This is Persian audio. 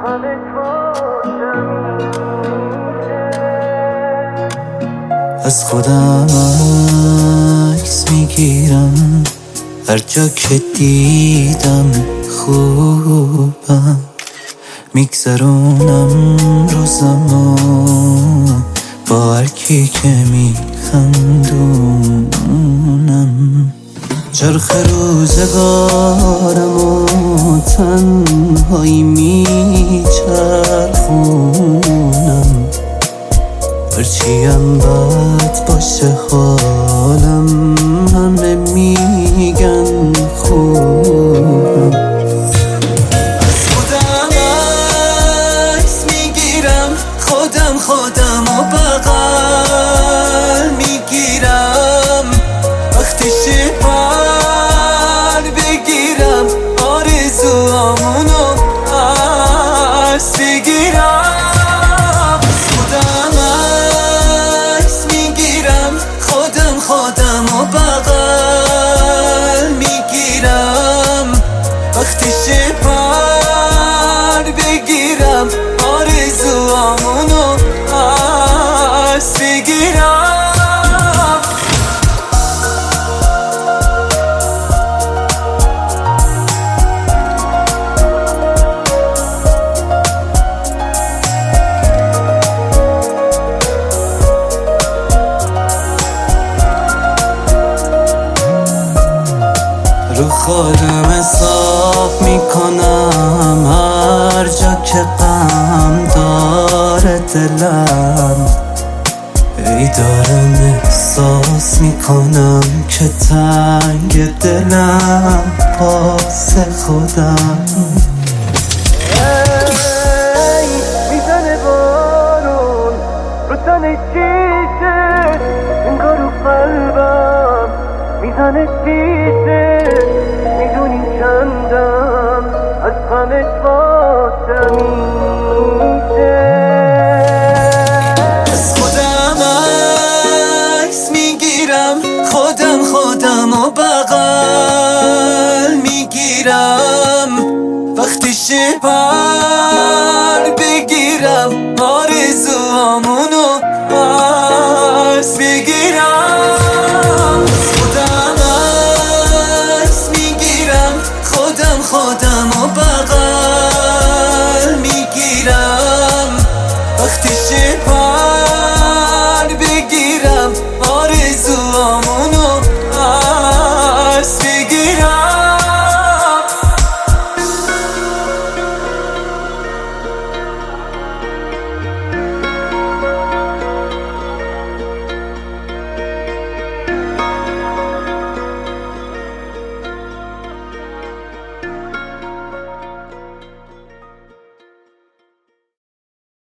از خودم عکس میگیرم هر جا که دیدم خوبم، میگذرونم روزمو با هر کی که میخندونم. چرخ روزگارمو تنهایی میچرخونم، هرچیم بد باشه حالم همه میگن خوبم. از خودم عکس میگیرم، خودم و بغل میگیرم، وقتی پر بگیرم آرزوامونو عکس بگیرم. خودم و بغل میگیرم، وقتی پر بگیرم آرزوامونو عکس بگیرم. رو خودم حساب میکنم هر جا که غم داره دلم، ای دارم احساس میکنم که تنگ دلم واسه خودم. میزنه بارون رو تن شیشه، انگار رو قلبم میزنه شیشه، میدونی چندم از غمت